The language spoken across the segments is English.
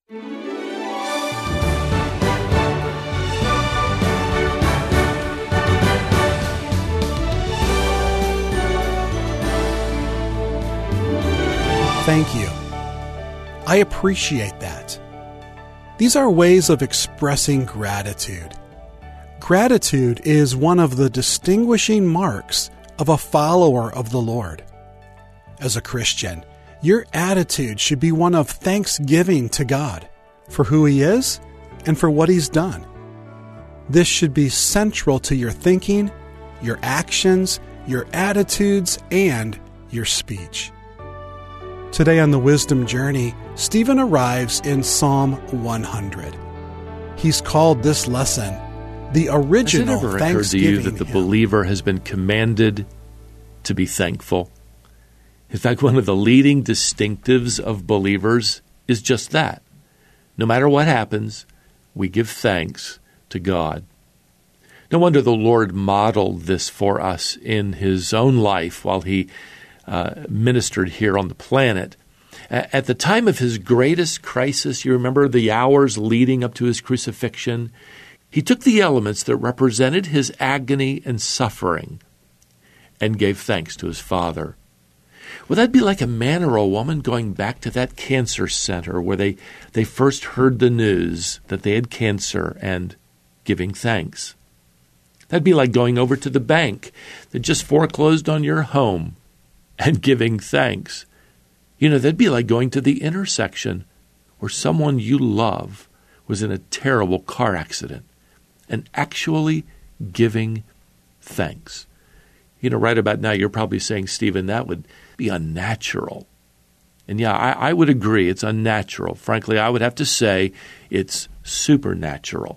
Thank you. I appreciate that. These are ways of expressing gratitude. Gratitude is one of the distinguishing marks of a follower of the Lord. As a Christian, your attitude should be one of thanksgiving to God for who He is and for what He's done. This should be central to your thinking, your actions, your attitudes, and your speech. Today on the Wisdom Journey, Stephen arrives in Psalm 100. He's called this lesson the original Thanksgiving. Has it ever occurred to you that the believer has been commanded to be thankful? In fact, one of the leading distinctives of believers is just that. No matter what happens, we give thanks to God. No wonder the Lord modeled this for us in His own life while He ministered here on the planet. At the time of His greatest crisis, you remember the hours leading up to His crucifixion, He took the elements that represented His agony and suffering and gave thanks to His Father. Would that be like a man or a woman going back to that cancer center where they first heard the news that they had cancer and giving thanks? That'd be like going over to the bank that just foreclosed on your home and giving thanks. That'd be like going to the intersection where someone you love was in a terrible car accident and actually giving thanks. Right about now, you're probably saying, Stephen, that would be unnatural. And yeah, I would agree it's unnatural. Frankly, I would have to say it's supernatural.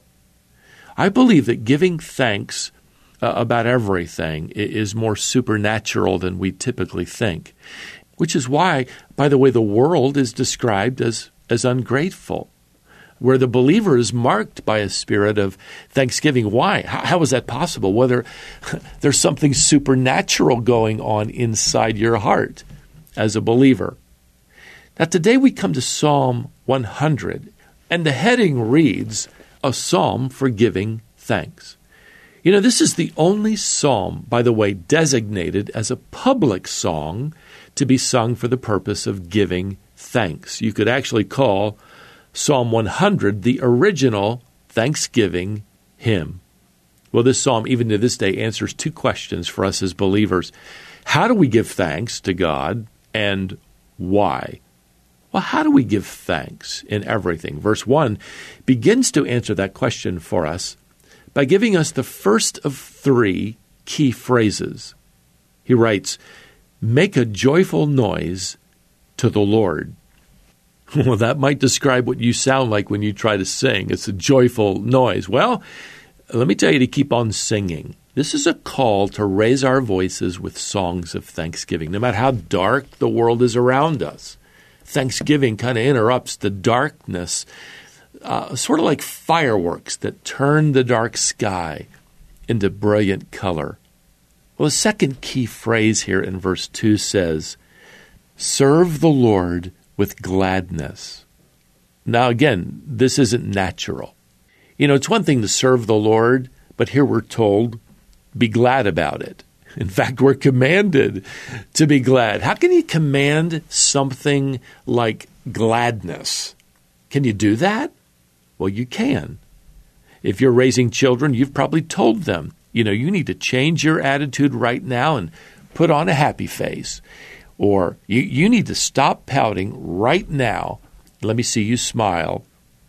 I believe that giving thanks about everything is more supernatural than we typically think, which is why, by the way, the world is described as ungrateful, where the believer is marked by a spirit of thanksgiving. Why? How is that possible? Whether there's something supernatural going on inside your heart as a believer. Now, today we come to Psalm 100, and the heading reads, A Psalm for Giving Thanks. This is the only psalm, by the way, designated as a public song to be sung for the purpose of giving thanks. You could actually call Psalm 100 the original Thanksgiving hymn. Well, this psalm, even to this day, answers two questions for us as believers. How do we give thanks to God, and why? Well, how do we give thanks in everything? Verse 1 begins to answer that question for us by giving us the first of three key phrases. He writes, "Make a joyful noise to the Lord." Well, that might describe what you sound like when you try to sing. It's a joyful noise. Well, let me tell you to keep on singing. This is a call to raise our voices with songs of thanksgiving, no matter how dark the world is around us. Thanksgiving kind of interrupts the darkness, sort of like fireworks that turn the dark sky into brilliant color. Well, the second key phrase here in verse 2 says, "Serve the Lord with gladness." Now, again, this isn't natural. It's one thing to serve the Lord, but here we're told, be glad about it. In fact, we're commanded to be glad. How can you command something like gladness? Can you do that? Well, you can. If you're raising children, you've probably told them, you need to change your attitude right now and put on a happy face. Or you need to stop pouting right now. Let me see you smile.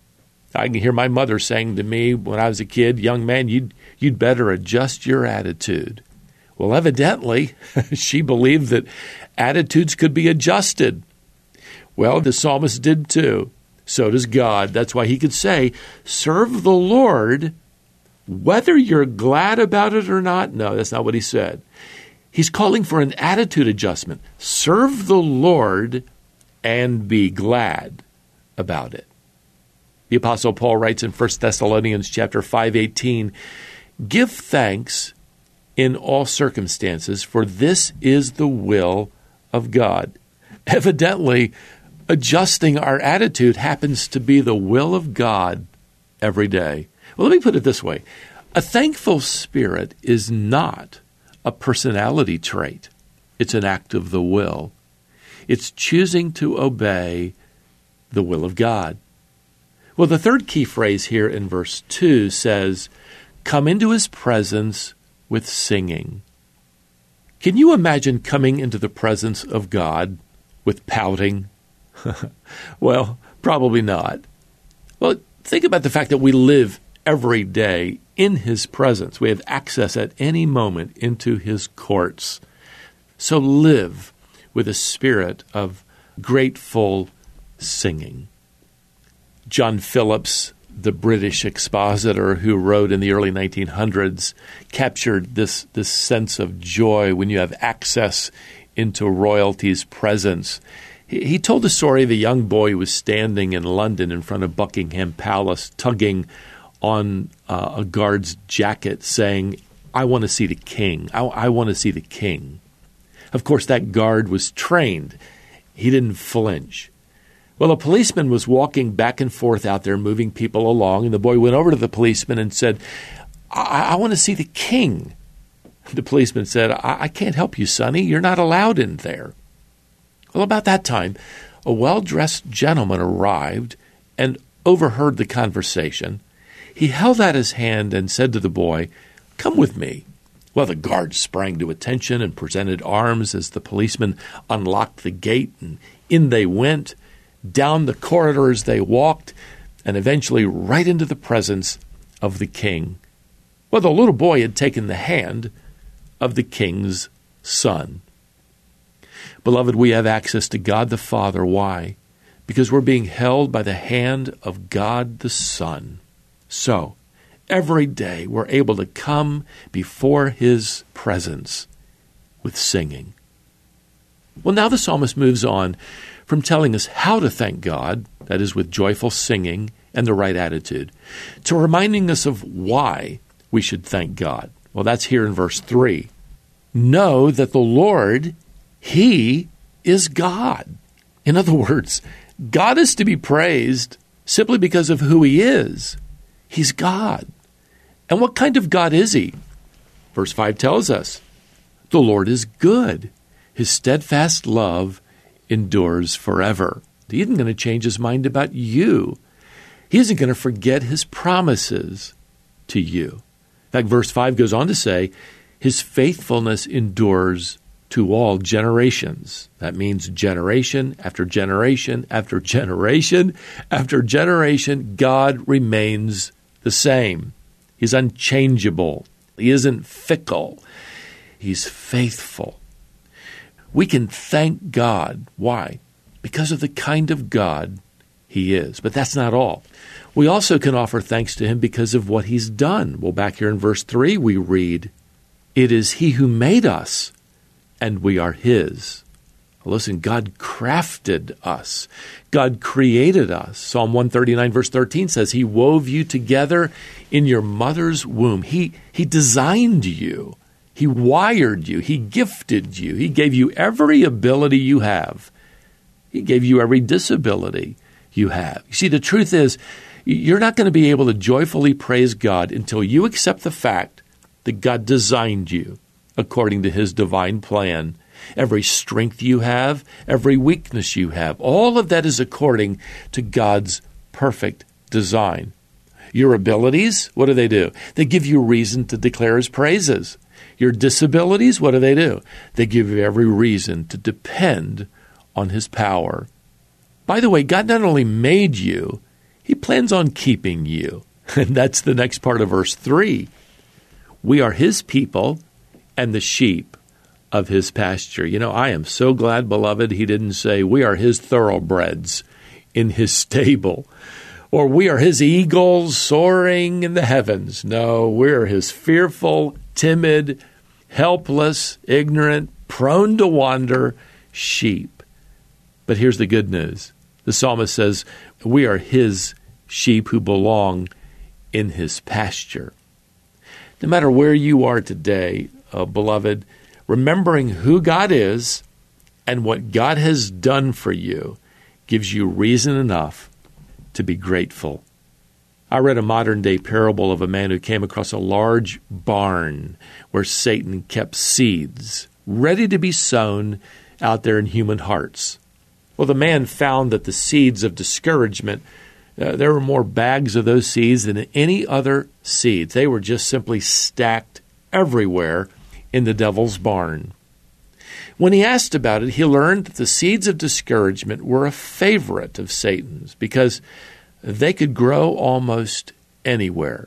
I can hear my mother saying to me when I was a kid, "Young man, you'd better adjust your attitude." Well, evidently, she believed that attitudes could be adjusted. Well, the psalmist did too. So does God. That's why he could say, serve the Lord, whether you're glad about it or not. No, that's not what he said. He's calling for an attitude adjustment. Serve the Lord and be glad about it. The Apostle Paul writes in 1 Thessalonians chapter 5:18, "Give thanks in all circumstances, for this is the will of God." Evidently, adjusting our attitude happens to be the will of God every day. Well, let me put it this way. A thankful spirit is not a personality trait. It's an act of the will. It's choosing to obey the will of God. Well, the third key phrase here in verse 2 says, come into his presence with singing. Can you imagine coming into the presence of God with pouting? Well, probably not. Well, think about the fact that we live every day in his presence. We have access at any moment into his courts. So live with a spirit of grateful singing. John Phillips, the British expositor who wrote in the early 1900s, captured this sense of joy when you have access into royalty's presence. He told a story of a young boy who was standing in London in front of Buckingham Palace, tugging on a guard's jacket, saying, I want to see the king. I want to see the king. Of course, that guard was trained. He didn't flinch. Well, a policeman was walking back and forth out there, moving people along, and the boy went over to the policeman and said, I want to see the king. The policeman said, I can't help you, sonny. You're not allowed in there. Well, about that time, a well-dressed gentleman arrived and overheard the conversation. He held out his hand and said to the boy, come with me. Well, the guard sprang to attention and presented arms as the policeman unlocked the gate, and in they went. Down the corridors they walked, and eventually right into the presence of the king. Well, the little boy had taken the hand of the king's son. Beloved, we have access to God the Father. Why? Because we're being held by the hand of God the Son. So, every day we're able to come before his presence with singing. Well, now the psalmist moves on from telling us how to thank God, that is with joyful singing and the right attitude, to reminding us of why we should thank God. Well, that's here in verse 3. Know that the Lord, he is God. In other words, God is to be praised simply because of who he is. He's God. And what kind of God is he? Verse 5 tells us, the Lord is good. His steadfast love endures forever. He isn't going to change his mind about you. He isn't going to forget his promises to you. In fact, verse 5 goes on to say, his faithfulness endures to all generations. That means generation after generation after generation after generation, God remains the same. He's unchangeable. He isn't fickle. He's faithful. We can thank God. Why? Because of the kind of God he is. But that's not all. We also can offer thanks to him because of what he's done. Well, back here in verse 3, we read, it is he who made us, and we are his. Listen, God crafted us. God created us. Psalm 139 verse 13 says, he wove you together in your mother's womb. He designed you. He wired you. He gifted you. He gave you every ability you have. He gave you every disability you have. You see, the truth is, you're not going to be able to joyfully praise God until you accept the fact that God designed you according to his divine plan. Every strength you have, every weakness you have, all of that is according to God's perfect design. Your abilities, what do? They give you reason to declare his praises. Your disabilities, what do? They give you every reason to depend on his power. By the way, God not only made you, he plans on keeping you. And that's the next part of verse 3. We are his people and the sheep of his pasture. You know, I am so glad, beloved, he didn't say we are his thoroughbreds in his stable, or we are his eagles soaring in the heavens. No, we're his fearful, timid, helpless, ignorant, prone to wander sheep. But here's the good news. The psalmist says, we are his sheep who belong in his pasture. No matter where you are today, beloved, remembering who God is and what God has done for you gives you reason enough to be grateful. I read a modern-day parable of a man who came across a large barn where Satan kept seeds ready to be sown out there in human hearts. Well, the man found that the seeds of discouragement, there were more bags of those seeds than any other seeds. They were just simply stacked everywhere in the devil's barn. When he asked about it, he learned that the seeds of discouragement were a favorite of Satan's because they could grow almost anywhere.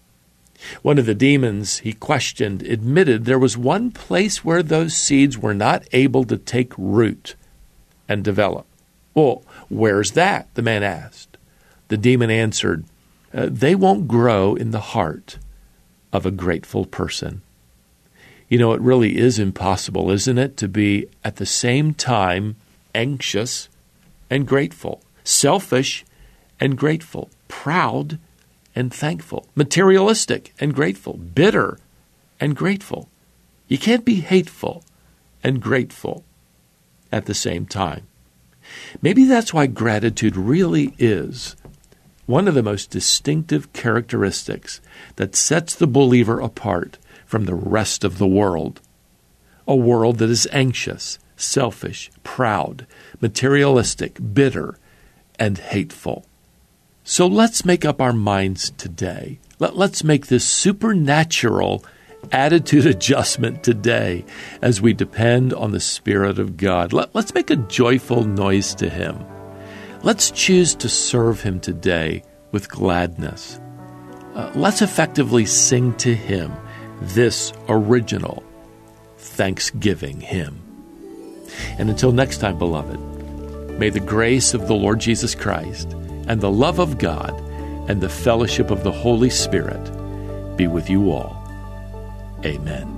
One of the demons he questioned admitted there was one place where those seeds were not able to take root and develop. Well, where's that? The man asked. The demon answered, they won't grow in the heart of a grateful person. You know, it really is impossible, isn't it, to be at the same time anxious and grateful, selfish and grateful, proud and thankful, materialistic and grateful, bitter and grateful. You can't be hateful and grateful at the same time. Maybe that's why gratitude really is one of the most distinctive characteristics that sets the believer apart from the rest of the world. A world that is anxious, selfish, proud, materialistic, bitter, and hateful. So let's make up our minds today. Let's make this supernatural attitude adjustment today as we depend on the Spirit of God. Let's make a joyful noise to Him. Let's choose to serve Him today with gladness. Let's effectively sing to Him this original Thanksgiving hymn. And until next time, beloved, may the grace of the Lord Jesus Christ and the love of God and the fellowship of the Holy Spirit be with you all. Amen.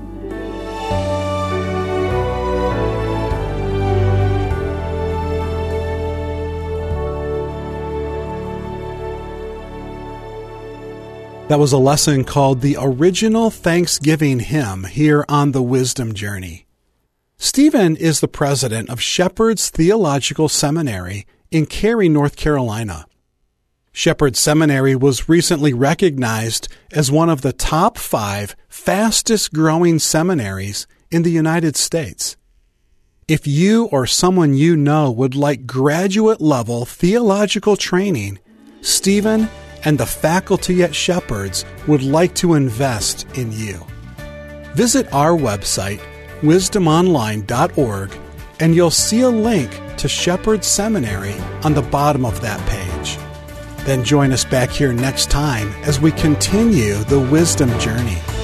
That was a lesson called The Original Thanksgiving Hymn here on the Wisdom Journey. Stephen is the president of Shepherd's Theological Seminary in Cary, North Carolina. Shepherd's Seminary was recently recognized as one of the top 5 fastest-growing seminaries in the United States. If you or someone you know would like graduate-level theological training, Stephen and the faculty at Shepherd's would like to invest in you. Visit our website, wisdomonline.org, and you'll see a link to Shepherd's Seminary on the bottom of that page. Then join us back here next time as we continue the Wisdom Journey.